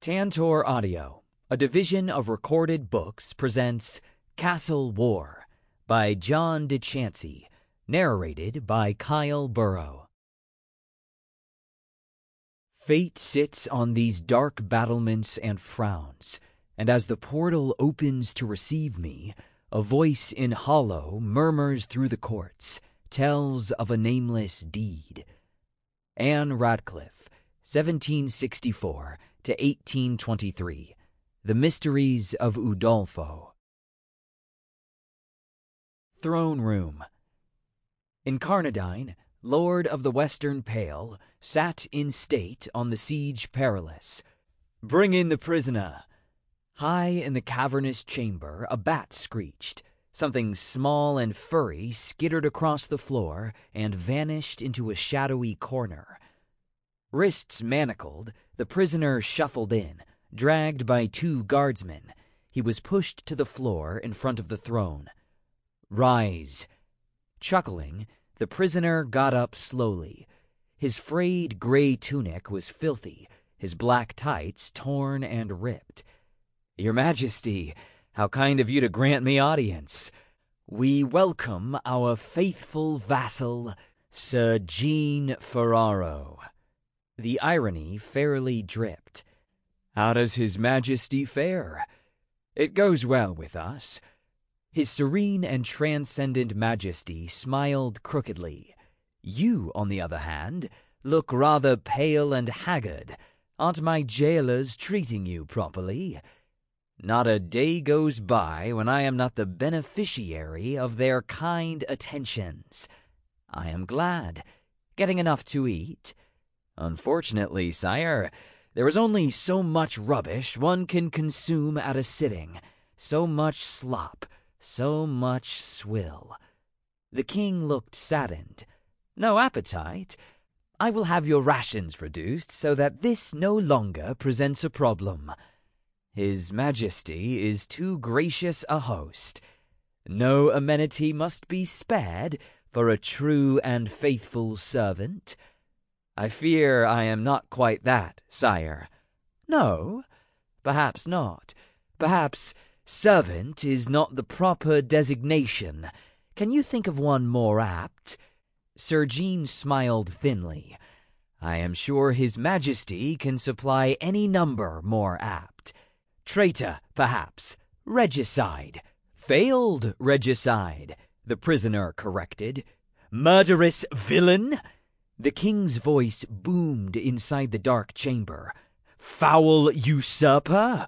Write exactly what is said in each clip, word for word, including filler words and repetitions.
Tantor Audio, a division of Recorded Books, presents Castle War by John DeChancy, narrated by Kyle Burrow. Fate sits on these dark battlements and frowns, and as the portal opens to receive me, a voice in hollow murmurs through the courts, tells of a nameless deed. Anne Radcliffe, seventeen sixty-four to eighteen twenty-three, The Mysteries of Udolpho. Throne Room. Incarnadine, Lord of the Western Pale, sat in state on the Siege Perilous. "Bring in the prisoner." High in the cavernous chamber, a bat screeched. Something small and furry skittered across the floor and vanished into a shadowy corner. Wrists manacled, the prisoner shuffled in, dragged by two guardsmen. He was pushed to the floor in front of the throne. "Rise." Chuckling, the prisoner got up slowly. His frayed gray tunic was filthy, his black tights torn and ripped. "Your Majesty, how kind of you to grant me audience. We welcome our faithful vassal, Sir Jean Ferraro." The irony fairly dripped. "How does His Majesty fare?" "It goes well with us." His serene and transcendent Majesty smiled crookedly. "You, on the other hand, look rather pale and haggard. Aren't my jailers treating you properly?" "Not a day goes by when I am not the beneficiary of their kind attentions." "I am glad. Getting enough to eat?" "Unfortunately, sire, there is only so much rubbish one can consume at a sitting, so much slop, so much swill." The king looked saddened. "No appetite? I will have your rations reduced so that this no longer presents a problem." "His Majesty is too gracious a host. No amenity must be spared for a true and faithful servant." "I fear I am not quite that, sire." "No? Perhaps not. Perhaps servant is not the proper designation. Can you think of one more apt?" Sir Jean smiled thinly. "I am sure His Majesty can supply any number more apt. Traitor, perhaps. Regicide." "Failed regicide," the prisoner corrected. "Murderous villain!" The king's voice boomed inside the dark chamber. "Foul usurper!"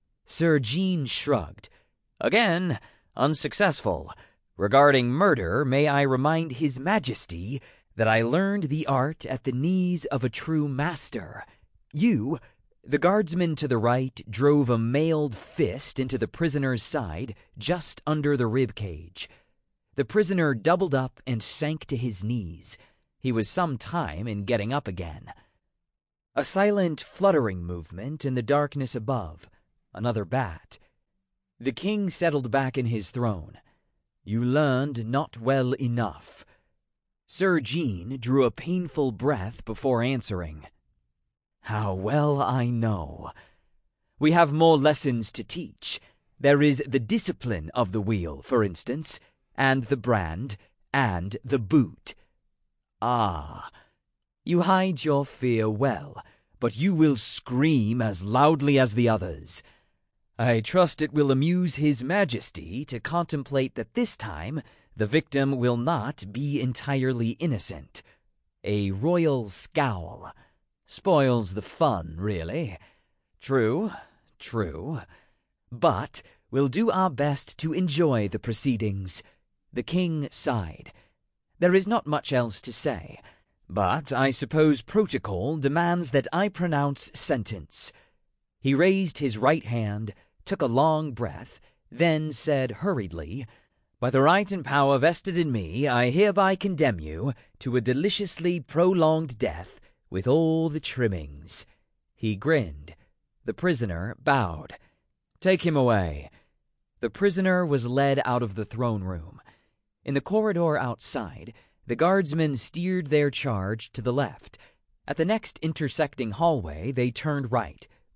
Sir Jean shrugged. "Again, unsuccessful. Regarding murder, may I remind His Majesty that I learned the art at the knees of a true master. You..." The guardsman to the right drove a mailed fist into the prisoner's side, just under the rib cage. The prisoner doubled up and sank to his knees. He was some time in getting up again. A silent, fluttering movement in the darkness above. Another bat. The king settled back in his throne. "You learned not well enough." Sir Jean drew a painful breath before answering. "How well I know. We have more lessons to teach. There is the discipline of the wheel, for instance, and the brand, and the boot." "Ah, you hide your fear well, but you will scream as loudly as the others." "I trust it will amuse His Majesty to contemplate that this time the victim will not be entirely innocent." A royal scowl. "Spoils the fun, really." "True, true. But we'll do our best to enjoy the proceedings." The king sighed. "There is not much else to say, but I suppose protocol demands that I pronounce sentence." He raised his right hand, took a long breath, then said hurriedly, "By the right and power vested in me, I hereby condemn you to a deliciously prolonged death with all the trimmings." He grinned. The prisoner bowed. "Take him away." The prisoner was led out of the throne room. In the corridor outside, the guardsmen steered their charge to the left. At the next intersecting hallway, they turned right,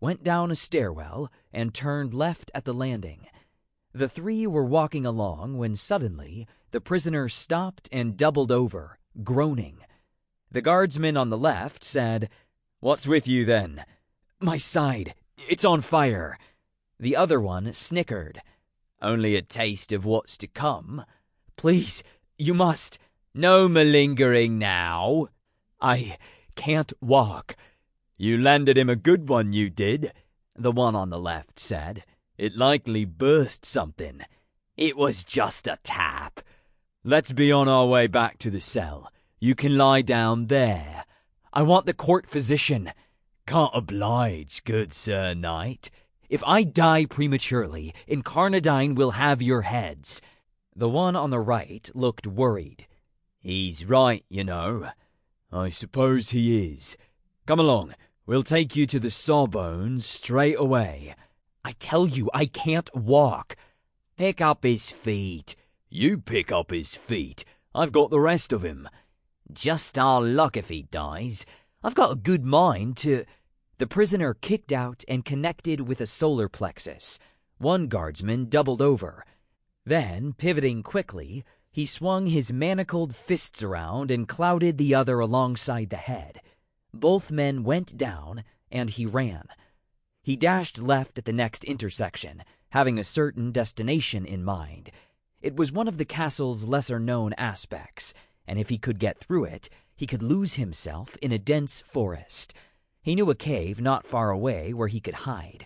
went down a stairwell, and turned left at the landing. The three were walking along when suddenly the prisoner stopped and doubled over, groaning. The guardsman on the left said, "What's with you, then?" "My side. It's on fire." The other one snickered. "Only a taste of what's to come." "Please, you must." "No malingering now." "I can't walk." "You landed him a good one, you did," the one on the left said. "It likely burst something." "It was just a tap." "Let's be on our way back to the cell. You can lie down there." "I want the court physician." "Can't oblige, good Sir Knight." "If I die prematurely, Incarnadine will have your heads." The one on the right looked worried. "He's right, you know." "I suppose he is. Come along, we'll take you to the Sawbones straight away." "I tell you, I can't walk." "Pick up his feet." "You pick up his feet. I've got the rest of him." "Just our luck if he dies. I've got a good mind to—" The prisoner kicked out and connected with a solar plexus. One guardsman doubled over. Then, pivoting quickly, he swung his manacled fists around and clouted the other alongside the head. Both men went down, and he ran. He dashed left at the next intersection, having a certain destination in mind. It was one of the castle's lesser-known aspects, and if he could get through it, he could lose himself in a dense forest. He knew a cave not far away where he could hide.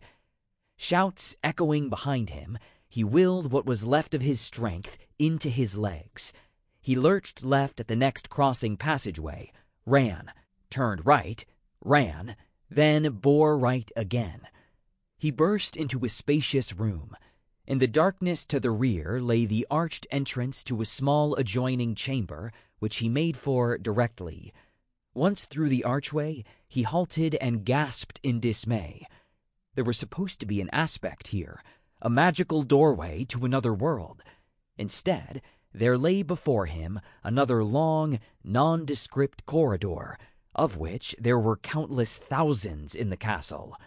Shouts echoing behind him, he willed what was left of his strength into his legs. He lurched left at the next crossing passageway, ran, turned right, ran, then bore right again. He burst into a spacious room. In the darkness to the rear lay the arched entrance to a small adjoining chamber, which he made for directly. Once through the archway, he halted and gasped in dismay. There was supposed to be an aspect here, a magical doorway to another world. Instead, there lay before him another long, nondescript corridor, of which there were countless thousands in the castle.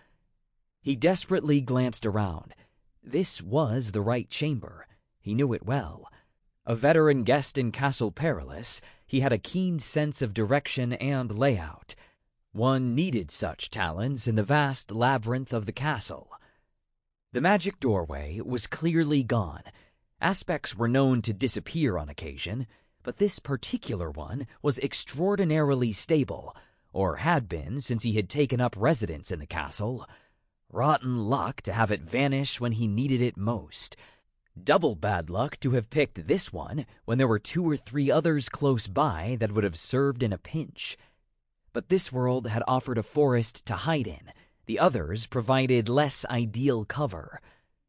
He desperately glanced around. This was the right chamber. He knew it well. A veteran guest in Castle Perilous, he had a keen sense of direction and layout. One needed such talents in the vast labyrinth of the castle. The magic doorway was clearly gone. Aspects were known to disappear on occasion, but this particular one was extraordinarily stable, or had been since he had taken up residence in the castle. Rotten luck to have it vanish when he needed it most. Double bad luck to have picked this one when there were two or three others close by that would have served in a pinch. But this world had offered a forest to hide in. The others provided less ideal cover.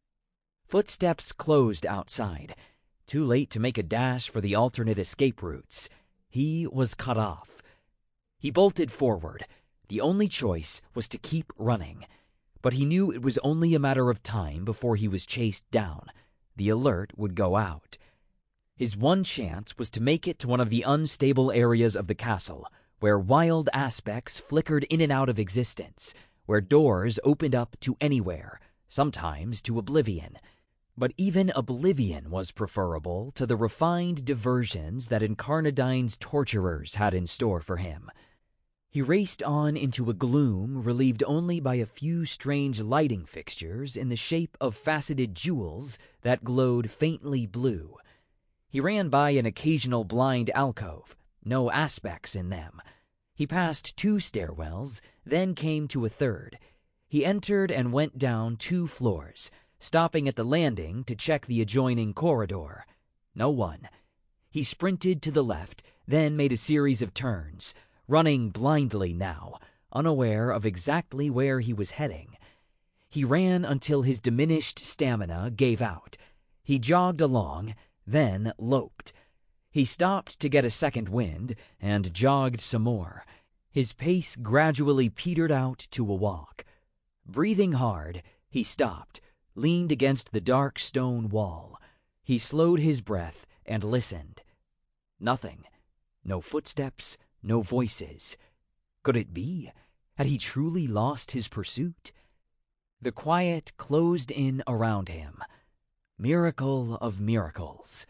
Footsteps closed outside. Too late to make a dash for the alternate escape routes. He was cut off. He bolted forward. The only choice was to keep running. But he knew it was only a matter of time before he was chased down. The alert would go out. His one chance was to make it to one of the unstable areas of the castle, where wild aspects flickered in and out of existence, where doors opened up to anywhere, sometimes to oblivion. But even oblivion was preferable to the refined diversions that Incarnadine's torturers had in store for him. He raced on into a gloom relieved only by a few strange lighting fixtures in the shape of faceted jewels that glowed faintly blue. He ran by an occasional blind alcove, no aspects in them. He passed two stairwells, then came to a third. He entered and went down two floors, stopping at the landing to check the adjoining corridor. No one. He sprinted to the left, then made a series of turns, running blindly now, unaware of exactly where he was heading. He ran until his diminished stamina gave out. He jogged along, then loped. He stopped to get a second wind, and jogged some more. His pace gradually petered out to a walk. Breathing hard, he stopped, leaned against the dark stone wall. He slowed his breath and listened. Nothing. No footsteps, no voices. Could it be? Had he truly lost his pursuit? The quiet closed in around him. Miracle of miracles.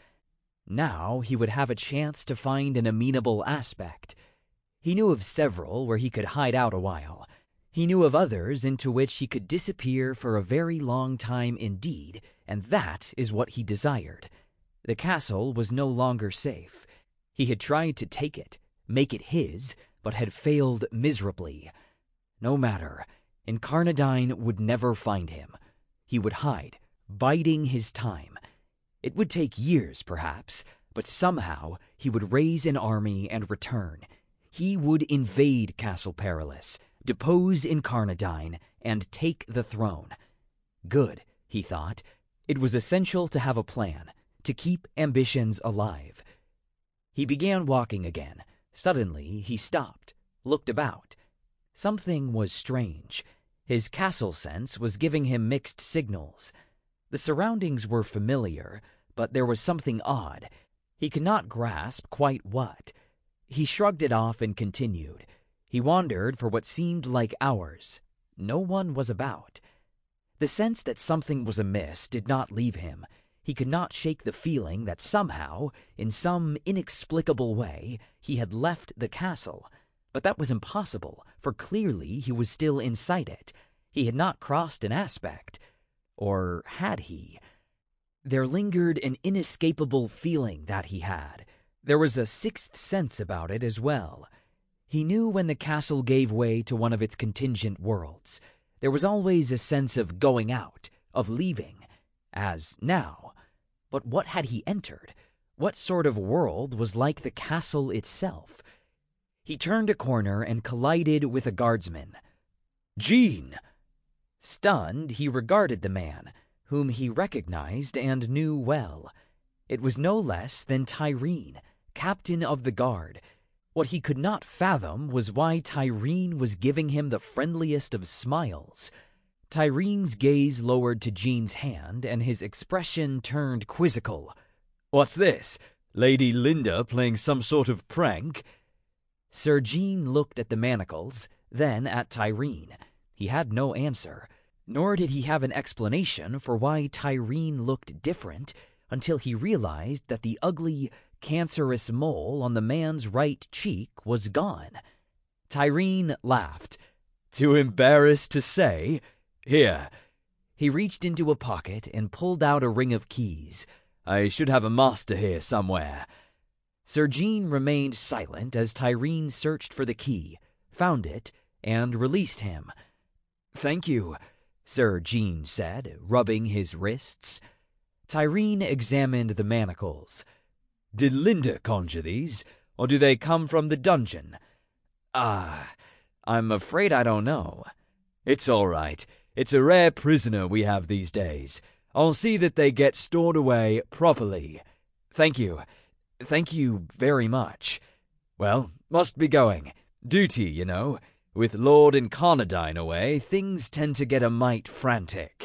Now he would have a chance to find an amenable aspect. He knew of several where he could hide out a while. He knew of others into which he could disappear for a very long time indeed, and that is what he desired. The castle was no longer safe. He had tried to take it, make it his, but had failed miserably. No matter. Incarnadine would never find him. He would hide, biding his time. It would take years, perhaps, but somehow he would raise an army and return. He would invade Castle Perilous, depose Incarnadine, and take the throne. Good, he thought. It was essential to have a plan, to keep ambitions alive. He began walking again. Suddenly he stopped, looked about. Something was strange. His castle sense was giving him mixed signals. The surroundings were familiar, but there was something odd. He could not grasp quite what. He shrugged it off and continued. He wandered for what seemed like hours. No one was about. The sense that something was amiss did not leave him. He could not shake the feeling that somehow, in some inexplicable way, he had left the castle. But that was impossible, for clearly he was still inside it. He had not crossed an aspect. Or had he? There lingered an inescapable feeling that he had. There was a sixth sense about it as well. He knew when the castle gave way to one of its contingent worlds. There was always a sense of going out, of leaving, as now. But what had he entered? What sort of world was like the castle itself? He turned a corner and collided with a guardsman. "Jean!" Stunned, he regarded the man, whom he recognized and knew well. It was no less than Tyreen, captain of the guard. What he could not fathom was why Tyreen was giving him the friendliest of smiles. Tyreen's gaze lowered to Jean's hand, and his expression turned quizzical. "What's this? Lady Linda playing some sort of prank?" Sir Jean looked at the manacles, then at Tyreen. He had no answer, nor did he have an explanation for why Tyreen looked different until he realized that the ugly, cancerous mole on the man's right cheek was gone. Tyreen laughed. "Too embarrassed to say? Here." He reached into a pocket and pulled out a ring of keys. "I should have a master here somewhere." Sir Jean remained silent as Tyreen searched for the key, found it, and released him. "Thank you," Sir Jean said, rubbing his wrists. Tyreen examined the manacles. "Did Linda conjure these, or do they come from the dungeon?" "Ah, I'm afraid I don't know." "It's all right. It's a rare prisoner we have these days. I'll see that they get stored away properly." "Thank you. Thank you very much." "Well, must be going. Duty, you know. With Lord Incarnadine away, things tend to get a mite frantic."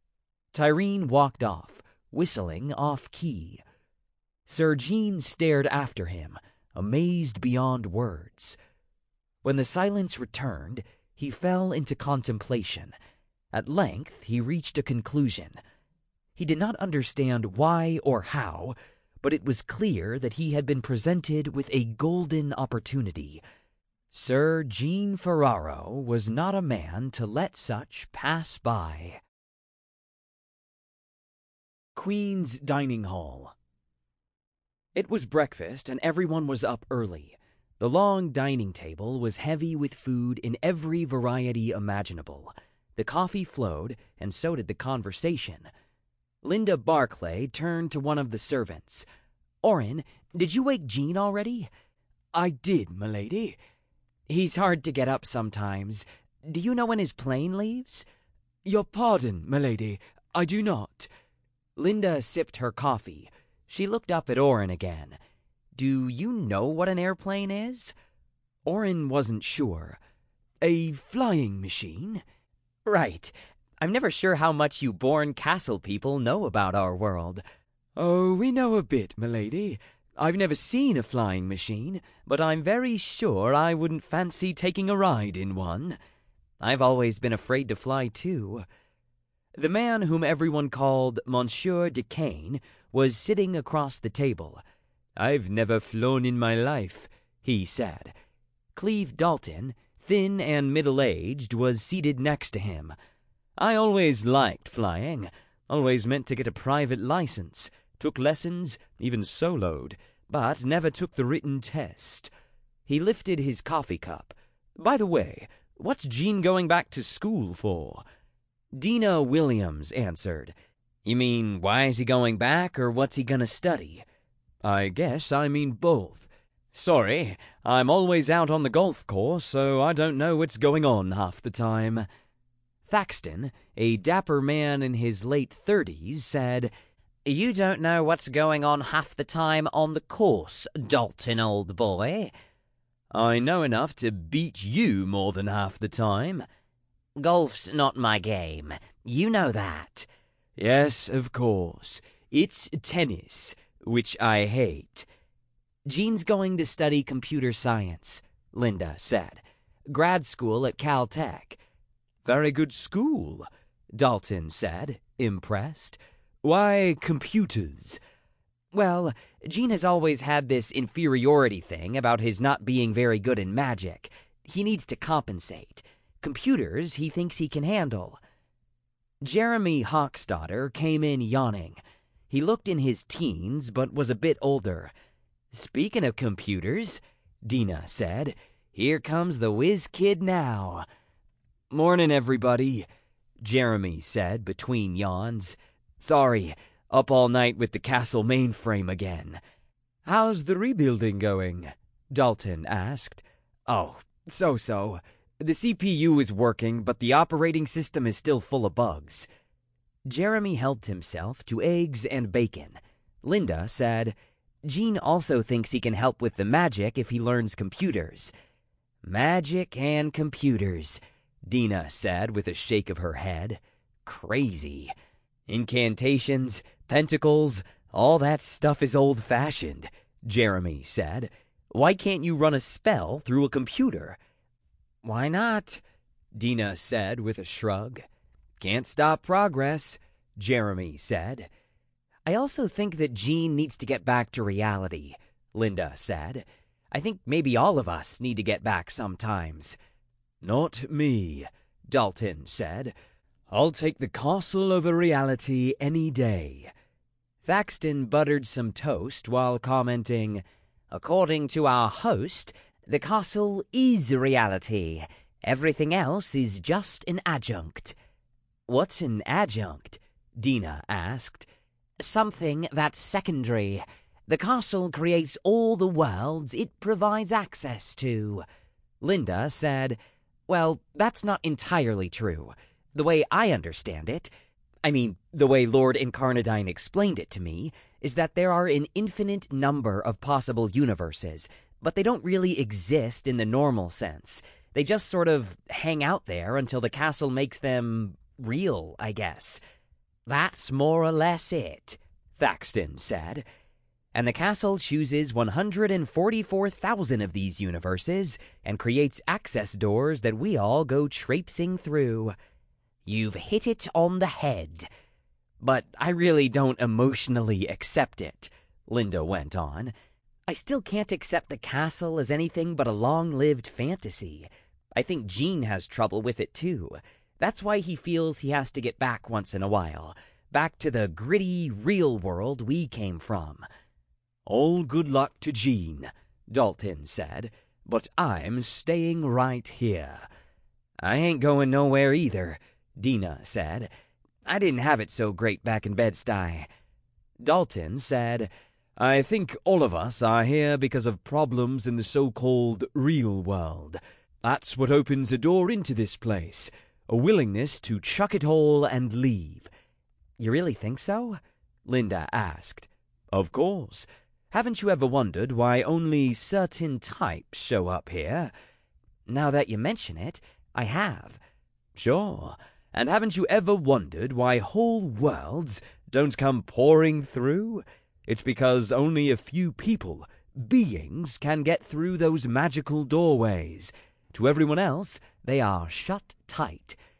Tyreen walked off, whistling off-key. Sir Jean stared after him, amazed beyond words. When the silence returned, he fell into contemplation. At length he reached a conclusion. He did not understand why or how, but it was clear that he had been presented with a golden opportunity. Sir Jean Ferraro was not a man to let such pass by. Queen's Dining Hall. It was breakfast, and everyone was up early. The long dining table was heavy with food in every variety imaginable. The coffee flowed, and so did the conversation. Linda Barclay turned to one of the servants. "Orin, did you wake Jean already?" "I did, m'lady." "He's hard to get up sometimes. Do you know when his plane leaves?" "Your pardon, m'lady, I do not." Linda sipped her coffee. She looked up at Orin again. "Do you know what an airplane is?" Orin wasn't sure. "A flying machine?" "Right. I'm never sure how much you Bourne Castle people know about our world." "Oh, we know a bit, m'lady. I've never seen a flying machine, but I'm very sure I wouldn't fancy taking a ride in one." "I've always been afraid to fly, too." The man whom everyone called Monsieur Duquesne was sitting across the table. "I've never flown in my life," he said. Cleve Dalton, thin and middle-aged, was seated next to him. "I always liked flying, always meant to get a private license, took lessons, even soloed, but never took the written test." He lifted his coffee cup. "By the way, what's Gene going back to school for?" Dina Williams answered. "You mean, why is he going back, or what's he gonna study?" "I guess I mean both. Sorry, I'm always out on the golf course, so I don't know what's going on half the time." Thaxton, a dapper man in his late thirties, said, "You don't know what's going on half the time on the course, Dalton, old boy." "I know enough to beat you more than half the time." "Golf's not my game. You know that." "Yes, of course. It's tennis, which I hate." "Gene's going to study computer science," Linda said. "Grad school at Caltech." "Very good school," Dalton said, impressed. "Why computers?" "Well, Gene has always had this inferiority thing about his not being very good in magic. He needs to compensate. Computers he thinks he can handle." Jeremy Hawksdotter came in yawning. He looked in his teens, but was a bit older. "Speaking of computers," Dina said, "here comes the whiz kid now." "Morning, everybody," Jeremy said between yawns. "Sorry, up all night with the castle mainframe again." "How's the rebuilding going?" Dalton asked. "Oh, so-so. The C P U is working, but the operating system is still full of bugs." Jeremy helped himself to eggs and bacon. Linda said, "Gene also thinks he can help with the magic if he learns computers." "Magic and computers," Dina said with a shake of her head. "Crazy. Incantations, pentacles, all that stuff is old-fashioned," Jeremy said. "Why can't you run a spell through a computer?" "Why not?" Dina said with a shrug. "Can't stop progress," Jeremy said. "I also think that Gene needs to get back to reality," Linda said. "I think maybe all of us need to get back sometimes." "Not me," Dalton said. "I'll take the castle over reality any day." Thaxton buttered some toast while commenting, "According to our host, the castle is reality. Everything else is just an adjunct." "What's an adjunct?" Dina asked. "Something that's secondary. The castle creates all the worlds it provides access to." Linda said, "Well, that's not entirely true. The way I understand it, I mean, the way Lord Incarnadine explained it to me, is that there are an infinite number of possible universes, but they don't really exist in the normal sense. They just sort of hang out there until the castle makes them real, I guess." "That's more or less it," Thaxton said. "And the castle chooses one hundred forty-four thousand of these universes and creates access doors that we all go traipsing through." "You've hit it on the head." "But I really don't emotionally accept it," Linda went on. "I still can't accept the castle as anything but a long-lived fantasy. I think Gene has trouble with it, too. That's why he feels he has to get back once in a while. Back to the gritty, real world we came from." "All good luck to Gene," Dalton said, "but I'm staying right here." "I ain't going nowhere either," Dina said. "I didn't have it so great back in Bed-Stuy." Dalton said, "I think all of us are here because of problems in the so-called real world. That's what opens a door into this place, a willingness to chuck it all and leave." "You really think so?" Linda asked. "Of course. Haven't you ever wondered why only certain types show up here?" "Now that you mention it, I have." "Sure. And haven't you ever wondered why whole worlds don't come pouring through? It's because only a few people, beings, can get through those magical doorways. To everyone else, they are shut tight."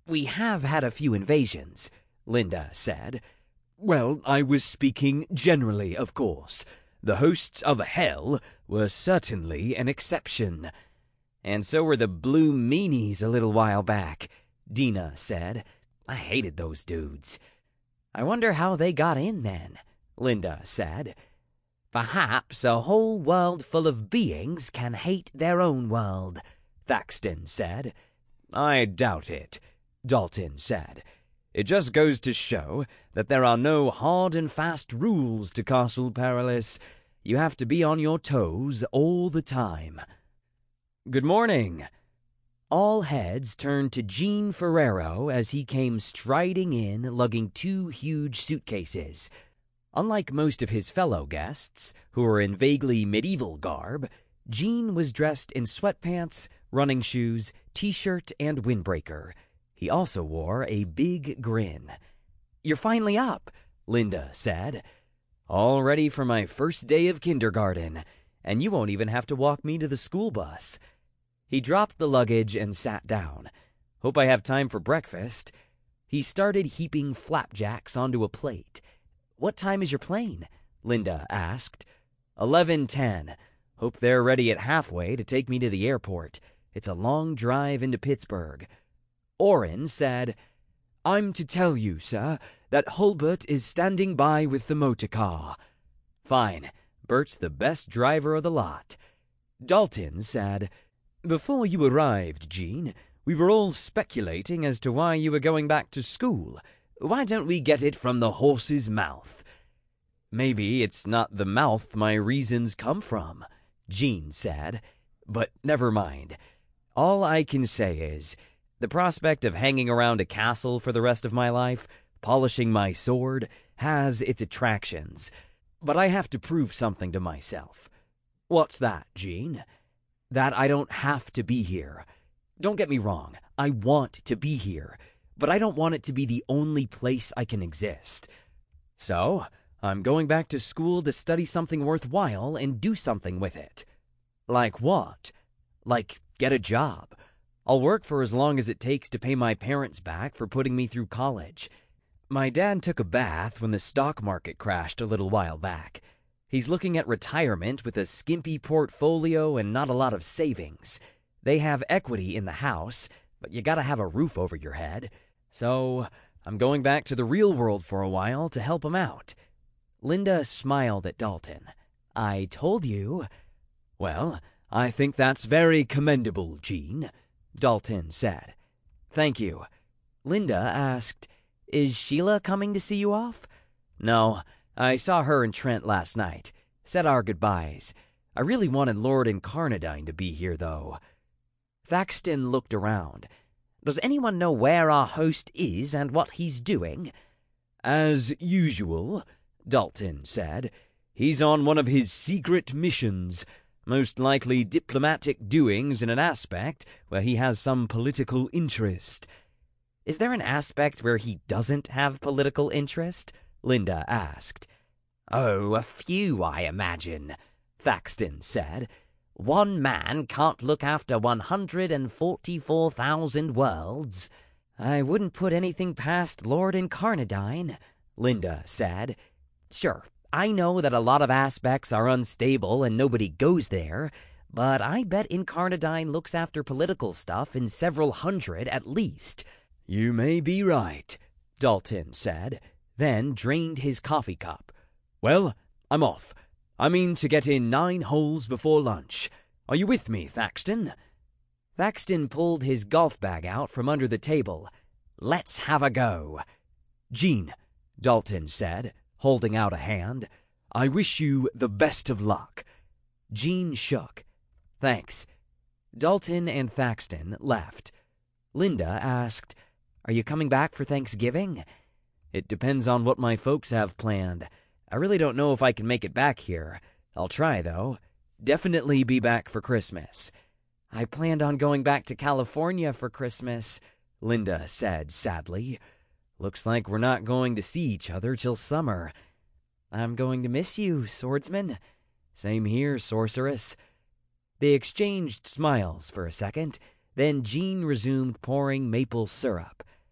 We have had a few invasions, Linda said. Well, I was speaking generally, of course. The hosts of Hell were certainly an exception. And so were the Blue Meanies a little while back, Dina said. I hated those dudes. I wonder how they got in then, Linda said. Perhaps a whole world full of beings can hate their own world, Thaxton said. I doubt it, Dalton said. It just goes to show that there are no hard and fast rules to Castle Perilous. You have to be on your toes all the time. Good morning. All heads turned to Gene Ferrero as he came striding in, lugging two huge suitcases. Unlike most of his fellow guests, who were in vaguely medieval garb, Gene was dressed in sweatpants, running shoes, t-shirt, and windbreaker. He also wore a big grin. You're finally up, Linda said. All ready for my first day of kindergarten, and you won't even have to walk me to the school bus. He dropped the luggage and sat down. Hope I have time for breakfast. He started heaping flapjacks onto a plate. What time is your plane? Linda asked. eleven ten. Hope they're ready at halfway to take me to the airport. It's a long drive into Pittsburgh. Orrin said, I'm to tell you, sir, that Hulbert is standing by with the motor car. Fine. Bert's the best driver of the lot. Dalton said, Before you arrived, Gene, we were all speculating as to why you were going back to school. Why don't we get it from the horse's mouth? Maybe it's not the mouth my reasons come from, Gene said. But never mind. All I can say is, the prospect of hanging around a castle for the rest of my life, polishing my sword, has its attractions. But I have to prove something to myself. What's that, Gene? That I don't have to be here. Don't get me wrong, I want to be here, but I don't want it to be the only place I can exist. So, I'm going back to school to study something worthwhile and do something with it. Like what? Like get a job. I'll work for as long as it takes to pay my parents back for putting me through college. My dad took a bath when the stock market crashed a little while back. He's looking at retirement with a skimpy portfolio and not a lot of savings. They have equity in the house, but you gotta have a roof over your head. So, I'm going back to the real world for a while to help him out. Linda smiled at Dalton. I told you. Well, I think that's very commendable, Gene, Dalton said. Thank you. Linda asked, Is Sheila coming to see you off? No, I saw her and Trent last night. Said our goodbyes. I really wanted Lord Incarnadine to be here, though. Thaxton looked around. Does anyone know where our host is and what he's doing? As usual, Dalton said. He's on one of his secret missions. Most likely diplomatic doings in an aspect where he has some political interest. Is there an aspect where he doesn't have political interest? Linda asked. Oh, a few, I imagine, Thaxton said. One man can't look after one hundred forty-four thousand worlds. I wouldn't put anything past Lord Incarnadine, Linda said. Sure, I know that a lot of aspects are unstable and nobody goes there, but I bet Incarnadine looks after political stuff in several hundred at least. You may be right, Dalton said, then drained his coffee cup. Well, I'm off. I mean to get in nine holes before lunch. Are you with me, Thaxton? Thaxton pulled his golf bag out from under the table. Let's have a go. Gene, Dalton said, holding out a hand. I wish you the best of luck. Gene shook. Thanks. Dalton and Thaxton left. Linda asked, Are you coming back for Thanksgiving? It depends on what my folks have planned. I really don't know if I can make it back here. I'll try, though. Definitely be back for Christmas. I planned on going back to California for Christmas, Linda said sadly. Looks like we're not going to see each other till summer. I'm going to miss you, swordsman. Same here, sorceress. They exchanged smiles for a second, then Gene resumed pouring maple syrup.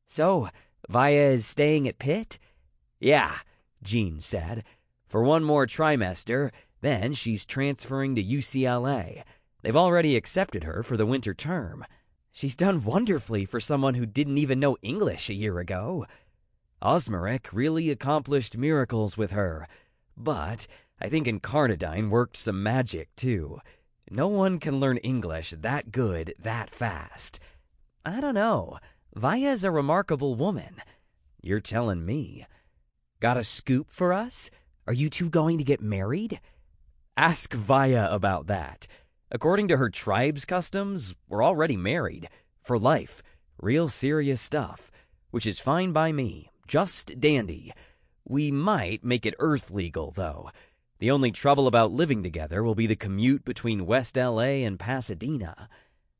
So, Vaya is staying at Pitt? Yeah, Jean said. For one more trimester, then she's transferring to U C L A. They've already accepted her for the winter term. She's done wonderfully for someone who didn't even know English a year ago. Osmeric really accomplished miracles with her. But I think Incarnadine worked some magic, too. No one can learn English that good that fast. I don't know. Vaya's a remarkable woman. You're telling me. Got a scoop for us? Are you two going to get married? Ask Vaya about that. According to her tribe's customs, we're already married. For life. Real serious stuff. Which is fine by me. Just dandy. We might make it Earth legal, though. The only trouble about living together will be the commute between West L A and Pasadena.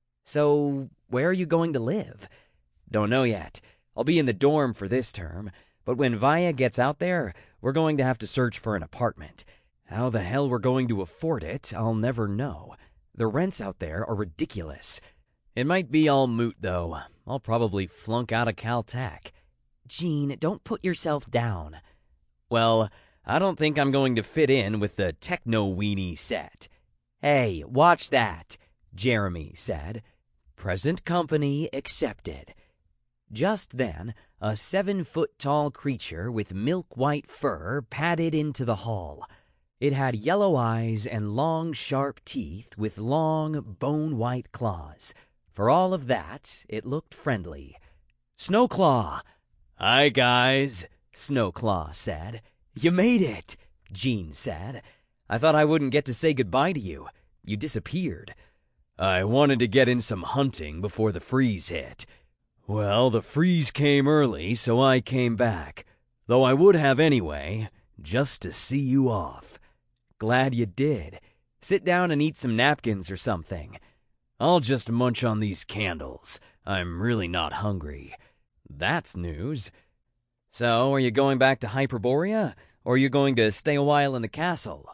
So, where are you going to live? Don't know yet. I'll be in the dorm for this term. But when Vaya gets out there, we're going to have to search for an apartment. How the hell we're going to afford it, I'll never know. The rents out there are ridiculous. It might be all moot, though. I'll probably flunk out of Caltech. Gene, don't put yourself down. Well, I don't think I'm going to fit in with the techno-weenie set. Hey, watch that, Jeremy said. Present company accepted. Just then, a seven-foot-tall creature with milk-white fur padded into the hall. It had yellow eyes and long, sharp teeth with long, bone-white claws. For all of that, it looked friendly. Snowclaw! Hi, guys, Snowclaw said. You made it, Gene said. I thought I wouldn't get to say goodbye to you. You disappeared. I wanted to get in some hunting before the freeze hit. Well, the freeze came early, so I came back. Though I would have anyway, just to see you off. Glad you did. Sit down and eat some napkins or something. I'll just munch on these candles. I'm really not hungry. That's news. So, are you going back to Hyperborea, or are you going to stay a while in the castle?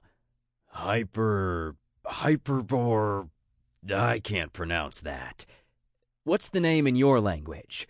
Hyper... Hyperbore... I can't pronounce that. What's the name in your language?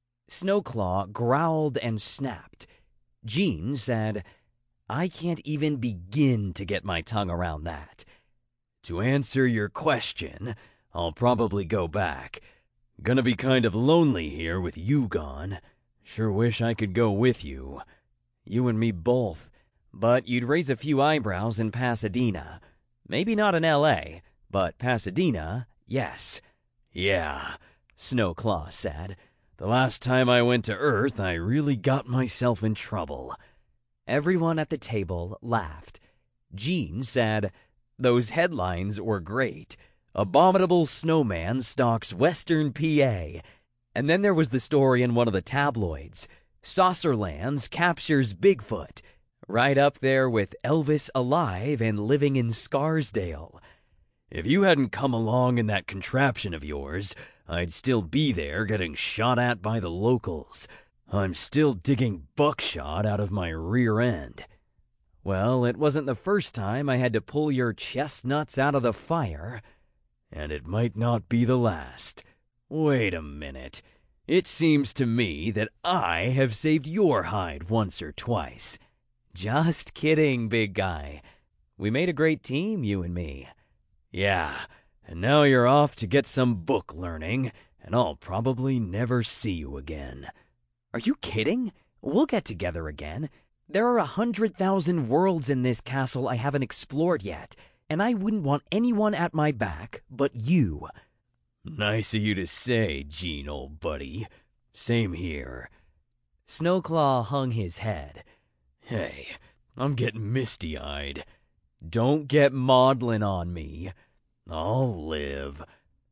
Snowclaw growled and snapped. Gene said, I can't even begin to get my tongue around that. To answer your question, I'll probably go back. Gonna be kind of lonely here with you gone. Sure wish I could go with you. You and me both. But you'd raise a few eyebrows in Pasadena. Maybe not in L A, but Pasadena, yes. Yeah, Snowclaw said. The last time I went to Earth, I really got myself in trouble. Everyone at the table laughed. Gene said, those headlines were great. Abominable snowman stalks Western P A. And then there was the story in one of the tabloids. Saucerlands captures Bigfoot. Right up there with Elvis alive and living in Scarsdale. If you hadn't come along in that contraption of yours, I'd still be there getting shot at by the locals. I'm still digging buckshot out of my rear end. Well, it wasn't the first time I had to pull your chestnuts out of the fire. And it might not be the last. Wait a minute. It seems to me that I have saved your hide once or twice. Just kidding, big guy. We made a great team, you and me. Yeah, and now you're off to get some book learning, and I'll probably never see you again. Are you kidding? We'll get together again. There are a hundred thousand worlds in this castle I haven't explored yet, and I wouldn't want anyone at my back but you. Nice of you to say, Gene, old buddy. Same here. Snowclaw hung his head. Hey, I'm getting misty-eyed. Don't get maudlin on me. I'll live.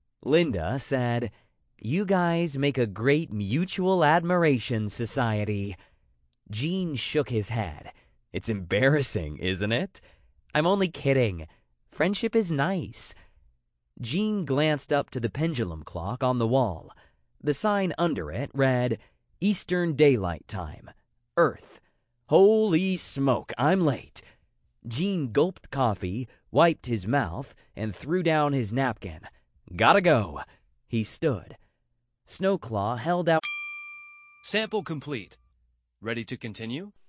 Linda said, you guys make a great mutual admiration society. Gene shook his head. It's embarrassing, isn't it? I'm only kidding. Friendship is nice. Gene glanced up to the pendulum clock on the wall. The sign under it read, Eastern Daylight Time, Earth. Holy smoke, I'm late. Gene gulped coffee, wiped his mouth, and threw down his napkin. Gotta go. He stood. Snowclaw held out. Sample complete. Ready to continue?